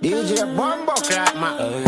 DJ Bumbo Crack, man.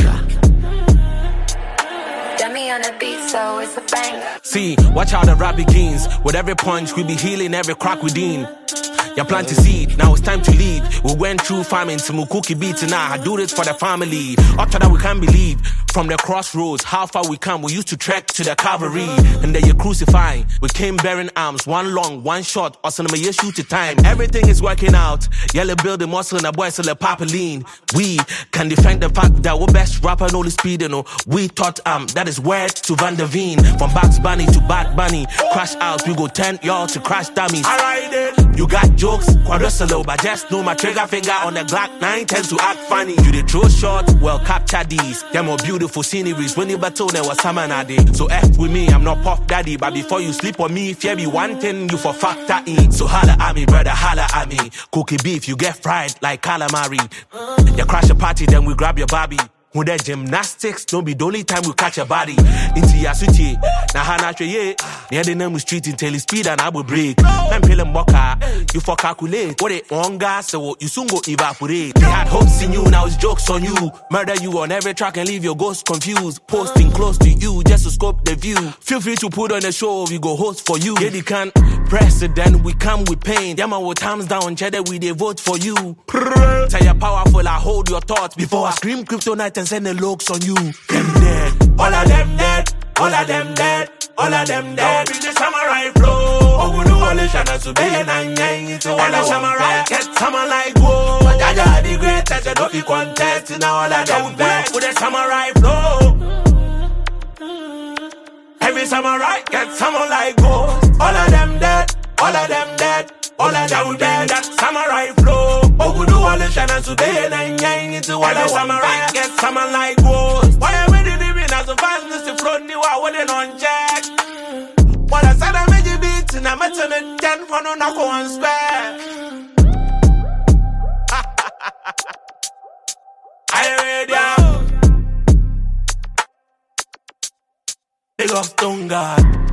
Dummy on the beat, so it's a banger. See, watch how the rap begins. With every punch, we be healing every crack within. You plant to seed, now it's time to lead. We went through farming to Mukuki beats, and now I do this for the family. After that, we can't believe. From the crossroads, how far we come, we used to trek to the cavalry. And then you crucifying. We came bearing arms, one long, one short, or some you shoot to time. Everything is working out. Yellow building muscle and a boy still a papa lean. We can defend the fact that we're best rapper, no the speed, you know. We thought that is word to Van der Veen. From Bugs Bunny to Bad Bunny. Crash out, we go turn y'all to crash dummies. I ride it. You got jokes, quadruple, but just know my trigger finger on the Glock 9 tends to act funny. You the throw shots, well capture these. Them more beautiful sceneries when you battle there was summer day. So F with me, I'm not Puff Daddy, but before you sleep on me, if you be one thing, you for factor in. So holla at me, brother, holla at me. Cookie beef, you get fried like calamari. You crash a party, then we grab your Barbie. With that gymnastics, don't be the only time we catch a body. Into your city, na hana ye. Near the name street until the speed and I will break. I'm feeling mocha, you for calculate. What it on gas, so you soon go evaporate. They had hopes in you, now it's jokes on you. Murder you on every track and leave your ghost confused. Posting close to you just to scope the view. Feel free to put on the show, we go host for you. Yeah, they can't president, we come with pain. Yeah, man, with thumbs down, cheddar, we they vote for you. Tell you powerful, I hold your thoughts before I scream kryptonite and send the looks on you. Them dead, all of them dead, all of them dead, all of them dead. Don't be the samurai flow. Oh, no, all the channels to be and it's all the samurai. Get someone like whoa. But I the greatest, I don't be contest. Now all of them dead with the samurai flow. Every samurai get someone like whoa. All of them dead, all of them dead. All of them dead, that samurai flow. Oh, we do all the channels today, and it's all the samurai get someone like ghost. Why am I living as a fastness to float new? I wouldn't on jack. What I said, I made you beat, and I'm at a 10 for no knock on spare. I read ya. Big off Stone God.